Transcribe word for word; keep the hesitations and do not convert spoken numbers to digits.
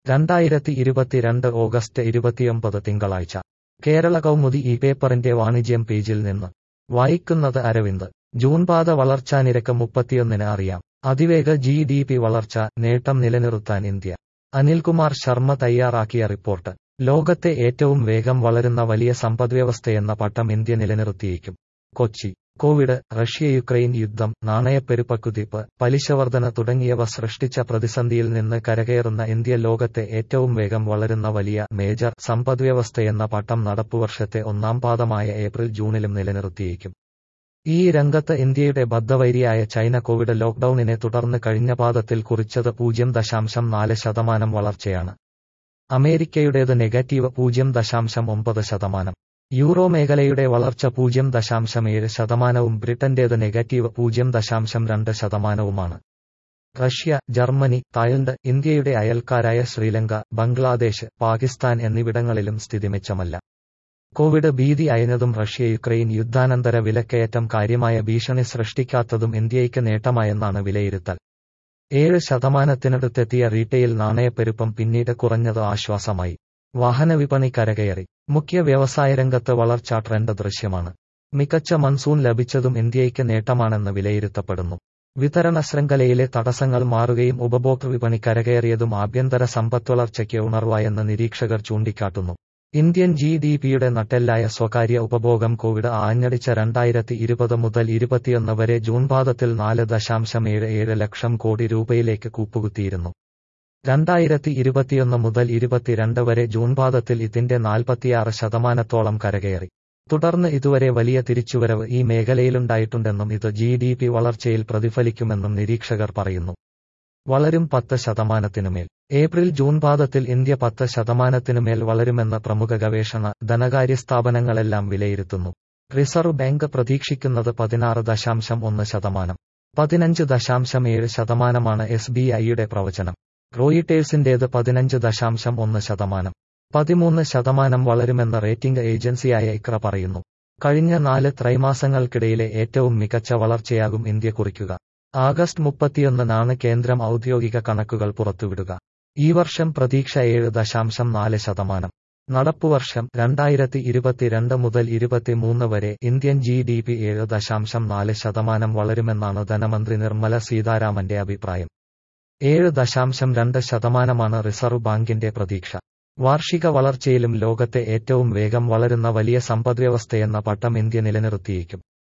രണ്ടായിരത്തി ഇരുപത്തിരണ്ട് ഓഗസ്റ്റ് ഇരുപത്തിയൊമ്പത് തിങ്കളാഴ്ച കേരള കൗമുദി ഈ പേപ്പറിന്റെ വാണിജ്യം പേജിൽ നിന്ന് വായിക്കുന്നത് അരവിന്ദ്. ജൂൺ പാത വളർച്ചാ നിരക്ക് മുപ്പത്തിയൊന്നിന് അറിയാം. അതിവേഗ ജി ഡി പി വളർച്ച നേട്ടം നിലനിർത്താൻ ഇന്ത്യ. അനിൽകുമാർ ശർമ്മ തയ്യാറാക്കിയ റിപ്പോർട്ട്. ലോകത്തെ ഏറ്റവും വേഗം വളരുന്ന വലിയ സമ്പദ്വ്യവസ്ഥയെന്ന പട്ടം ഇന്ത്യ നിലനിർത്തിയേക്കും. കൊച്ചി. കോവിഡ്, റഷ്യ യുക്രൈൻ യുദ്ധം, നാണയപ്പെരുപ്പക്കുതിപ്പ്, പലിശവർധന തുടങ്ങിയവ സൃഷ്ടിച്ച പ്രതിസന്ധിയിൽ നിന്ന് കരകയറുന്ന ഇന്ത്യ ലോകത്തെ ഏറ്റവും വേഗം വളരുന്ന വലിയ മേജർ സമ്പദ്വ്യവസ്ഥയെന്ന പട്ടം നടപ്പുവർഷത്തെ ഒന്നാം പാദമായ ഏപ്രിൽ ജൂണിലും നിലനിർത്തിയേക്കും. ഈ രംഗത്ത് ഇന്ത്യയുടെ ബദ്ധവൈരിയായ ചൈന കോവിഡ് ലോക്ഡൌണിനെ തുടർന്ന് കഴിഞ്ഞ പാദത്തിൽ കുറിച്ചത് പൂജ്യം ദശാംശം നാല് ശതമാനം വളർച്ചയാണ്. അമേരിക്കയുടേത് നെഗറ്റീവ് പൂജ്യം ദശാംശം ഒമ്പത് ശതമാനം. യൂറോ മേഖലയുടെ വളർച്ച പൂജ്യം ദശാംശം ഏഴ് ശതമാനവും ബ്രിട്ടന്റേത് നെഗറ്റീവ് പൂജ്യം ദശാംശം രണ്ട് ശതമാനവുമാണ്. റഷ്യ, ജർമ്മനി, തായ്ലൻഡ്, ഇന്ത്യയുടെ അയൽക്കാരായ ശ്രീലങ്ക, ബംഗ്ലാദേശ്, പാകിസ്ഥാൻ എന്നിവിടങ്ങളിലും സ്ഥിതി മെച്ചമല്ല. കോവിഡ് ഭീതി അയഞ്ഞതും റഷ്യ യുക്രൈൻ യുദ്ധാനന്തര വിലക്കയറ്റം കാര്യമായ ഭീഷണി സൃഷ്ടിക്കാത്തതും ഇന്ത്യയ്ക്ക് നേട്ടമായെന്നാണ് വിലയിരുത്തൽ. ഏഴ് ശതമാനത്തിനടുത്തെത്തിയ റീറ്റെയിൽ നാണയപ്പെരുപ്പം പിന്നീട് കുറഞ്ഞത് ആശ്വാസമായി. വാഹനവിപണി കരകയറി. മുഖ്യ വ്യവസായ രംഗത്ത് വളർച്ചാ ട്രെൻഡ് ദൃശ്യമാണ്. മികച്ച മൺസൂൺ ലഭിച്ചതും ഇന്ത്യയ്ക്ക് നേട്ടമാണെന്ന് വിലയിരുത്തപ്പെടുന്നു. വിതരണ ശൃംഖലയിലെ തടസ്സങ്ങൾ മാറുകയും ഉപഭോക്തൃ വിപണി കരകയറിയതും ആഭ്യന്തര സമ്പദ്വളർച്ചയ്ക്ക് ഉണർവായെന്ന് നിരീക്ഷകർ ചൂണ്ടിക്കാട്ടുന്നു. ഇന്ത്യൻ ജി ഡി പിയുടെ നട്ടെല്ലായ സ്വകാര്യ ഉപഭോഗം കോവിഡ് ആഞ്ഞടിച്ച രണ്ടായിരത്തി ഇരുപത് മുതൽ ഇരുപത്തിയൊന്ന് വരെ ജൂൺ പാദത്തിൽ നാല് ദശാംശം ഏഴ് ഏഴ് ലക്ഷം കോടി രൂപയിലേക്ക് കൂപ്പുകുത്തിയിരുന്നു. രണ്ടായിരത്തി ഇരുപത്തിയൊന്ന് മുതൽ ഇരുപത്തിരണ്ട് വരെ ജൂൺ പാദത്തിൽ ഇതിന്റെ നാൽപ്പത്തിയാറ് ശതമാനത്തോളം കരകയറി. തുടർന്ന് ഇതുവരെ വലിയ തിരിച്ചുവരവ് ഈ മേഖലയിലുണ്ടായിട്ടുണ്ടെന്നും ഇത് ജി ഡി പി വളർച്ചയിൽ പ്രതിഫലിക്കുമെന്നും നിരീക്ഷകർ പറയുന്നു. വളരും പത്ത് ശതമാനത്തിനുമേൽ. ഏപ്രിൽ ജൂൺ പാദത്തിൽ ഇന്ത്യ പത്ത് ശതമാനത്തിനുമേൽ വളരുമെന്ന് പ്രമുഖ ഗവേഷണ, ധനകാര്യ സ്ഥാപനങ്ങളെല്ലാം വിലയിരുത്തുന്നു. റിസർവ് ബാങ്ക് പ്രതീക്ഷിക്കുന്നത് പതിനാറ് ദശാംശം ഒന്ന് ശതമാനം. പതിനഞ്ച് ദശാംശം ഏഴ് ശതമാനമാണ് എസ് ബി ഐയുടെ പ്രവചനം. റോയിട്ടേഴ്സിന്റേത് പതിനഞ്ച് ദശാംശം ഒന്ന് ശതമാനം. പതിമൂന്ന് ശതമാനം വളരുമെന്ന് റേറ്റിംഗ് ഏജൻസിയായ ഇക്ര പറയുന്നു. കഴിഞ്ഞ നാല് ത്രൈമാസങ്ങൾക്കിടയിലെ ഏറ്റവും മികച്ച വളർച്ചയാകും ഇന്ത്യ കുറിക്കുക. ആഗസ്റ്റ് മുപ്പത്തിയൊന്നിനാണ് കേന്ദ്രം ഔദ്യോഗിക കണക്കുകൾ പുറത്തുവിടുക. ഈ വർഷം പ്രതീക്ഷ ഏഴ് ദശാംശം നാല് ശതമാനം. നടപ്പുവർഷം രണ്ടായിരത്തി ഇരുപത്തിരണ്ട് മുതൽ ഇരുപത്തിമൂന്ന് വരെ ഇന്ത്യൻ ജി ഡി പി ഏഴ് ദശാംശം നാല് ശതമാനം വളരുമെന്നാണ് ധനമന്ത്രി നിർമ്മല സീതാരാമന്റെ അഭിപ്രായം. ഏഴ് ദശാംശം രണ്ട് ശതമാനമാണ് റിസർവ് ബാങ്കിന്റെ പ്രതീക്ഷ. വാർഷിക വളർച്ചയിലും ലോകത്തെ ഏറ്റവും വേഗം വളരുന്ന വലിയ സമ്പദ്വ്യവസ്ഥയെന്ന പട്ടം ഇന്ത്യ നിലനിർത്തിയേക്കും.